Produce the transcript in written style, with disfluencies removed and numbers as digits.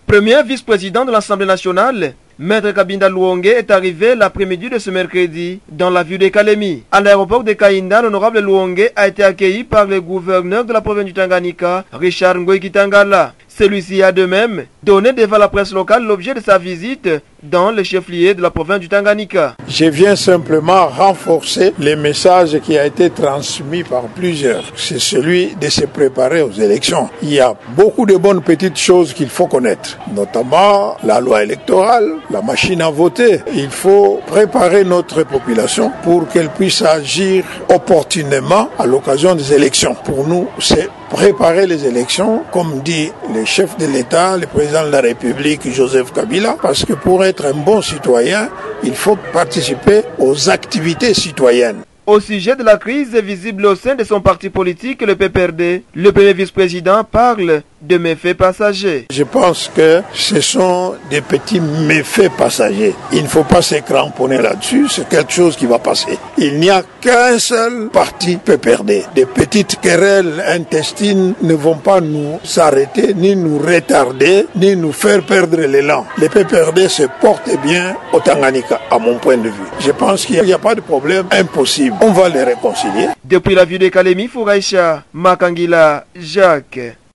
Premier vice-président de l'Assemblée nationale, Maître Kabinda Louongue est arrivé l'après-midi de ce mercredi dans la ville de Kalemi. À l'aéroport de Kainda, l'honorable Louongue a été accueilli par le gouverneur de la province du Tanganyika, Richard Ngoyi Kitangala. Celui-ci a de même donné devant la presse locale l'objet de sa visite dans le chef-lieu de la province du Tanganyika. Je viens simplement renforcer les messages qui ont été transmis par plusieurs. C'est celui de se préparer aux élections. Il y a beaucoup de bonnes petites choses qu'il faut connaître, notamment la loi électorale, la machine à voter. Il faut préparer notre population pour qu'elle puisse agir opportunément à l'occasion des élections. Pour nous, c'est préparer les élections, comme dit le chef de l'État, le président de la République, Joseph Kabila, parce que pour être un bon citoyen, il faut participer aux activités citoyennes. Au sujet de la crise visible au sein de son parti politique, le PPRD, le premier vice-président parle de méfaits passagers. Je pense que ce sont des petits méfaits passagers. Il ne faut pas se cramponner là-dessus, c'est quelque chose qui va passer. Il n'y a qu'un seul parti PPRD. Des petites querelles intestines ne vont pas nous arrêter, ni nous retarder, ni nous faire perdre l'élan. Le PPRD se porte bien au Tanganyika, à mon point de vue. Je pense qu'il n'y a pas de problème impossible. On va les réconcilier. Depuis la ville de Kalemi, Fouraïcha, Makangila, Jacques.